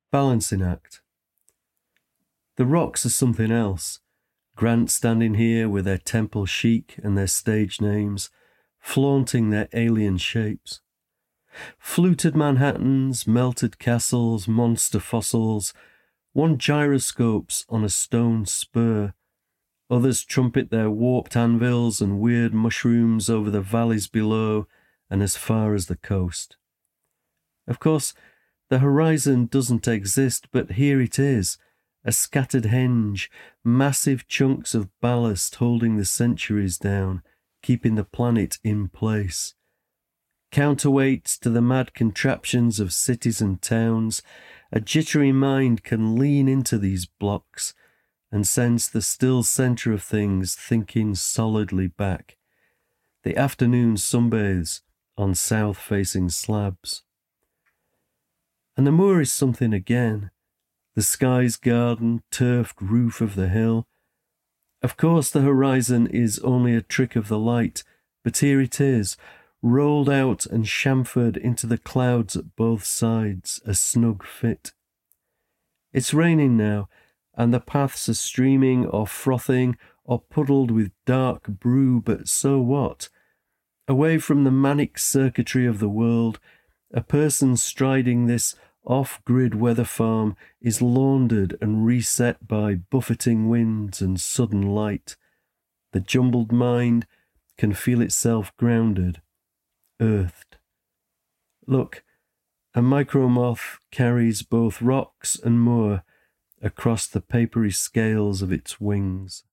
Balancing act. The rocks are something else. Grant standing here with their temple chic and their stage names, flaunting their alien shapes. Fluted Manhattans, melted castles, monster fossils. One gyroscopes on a stone spur. Others trumpet their warped anvils and weird mushrooms over the valleys below and as far as the coast. Of course, the horizon doesn't exist, but here it is, a scattered henge, massive chunks of ballast holding the centuries down, keeping the planet in place. Counterweights to the mad contraptions of cities and towns, a jittery mind can lean into these blocks and sense the still centre of things thinking solidly back. The afternoon sunbathes on south-facing slabs. And the moor is something again, the sky's garden, turfed roof of the hill. Of course the horizon is only a trick of the light, but here it is, rolled out and chamfered into the clouds at both sides, a snug fit. It's raining now, and the paths are streaming or frothing or puddled with dark brew, but so what? Away from the manic circuitry of the world, a person striding this off-grid weather farm is laundered and reset by buffeting winds and sudden light. The jumbled mind can feel itself grounded, earthed. Look, a micromoth carries both rocks and moor across the papery scales of its wings.